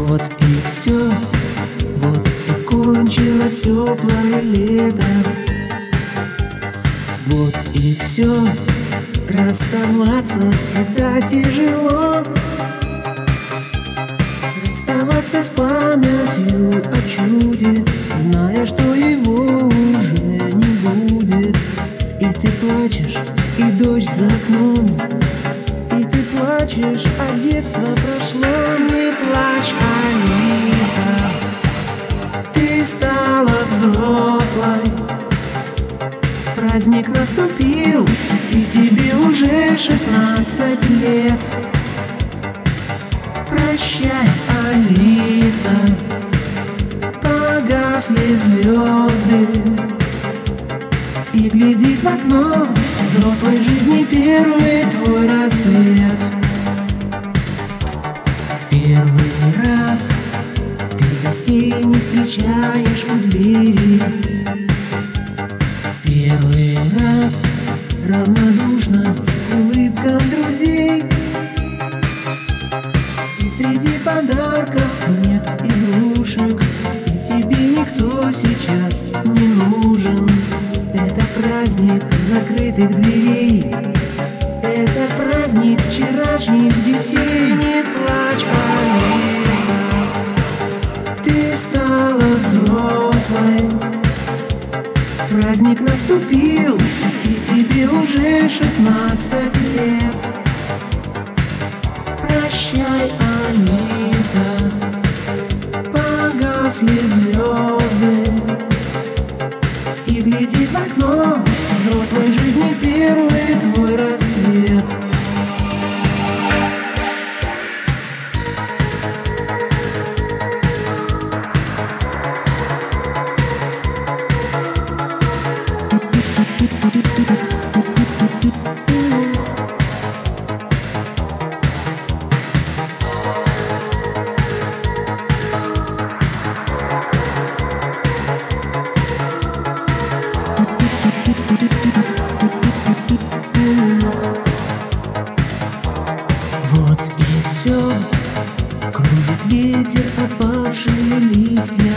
Вот и все, вот и кончилось теплое лето. Вот и все, расставаться всегда тяжело. Расставаться с памятью о чуде, зная, что его уже не будет. И ты плачешь, и дождь за окном, и ты плачешь, а детство прошло. Не плачь, Алиса, ты стала взрослой. Праздник наступил, и тебе уже 16 лет. Прощай, Алиса, погасли звезды, и глядит в окно взрослой жизни первый твой рассвет. В первый раз ты гостей не встречаешь у двери. В первый раз равнодушна к улыбкам друзей. И среди подарков нет игрушек, и тебе никто сейчас не нужен. Это праздник закрытых дверей, это праздник вчерашних детей. Не плачь, Алиса, ты стала взрослой. Праздник наступил, и тебе уже 16 лет. Прощай, Алиса, погасли звезды, и глядит в окно взрослой жизни первый твой рассвет. Вот и все, кружит ветер опавшие листья.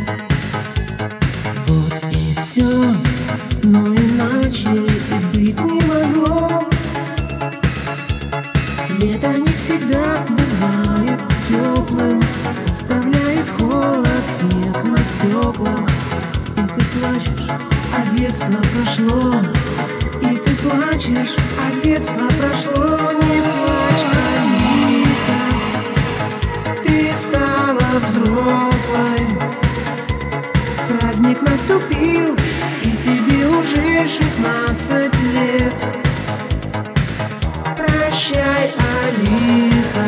Вот и все, но иначе и быть не могло. Лето не всегда бывает теплым, оставляет холод, снег на стеклах. И ты плачешь, а детство прошло. И ты плачешь, а детство прошло. Не плачь, Алиса, ты стала взрослой. Праздник наступил, и тебе уже 16 лет. Прощай, Алиса,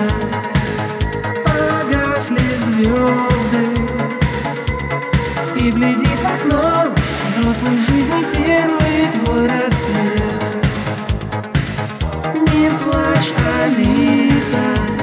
погасли звезды, и глядит в окно взрослой жизни первый твой рассвет. Не плачь, Алиса,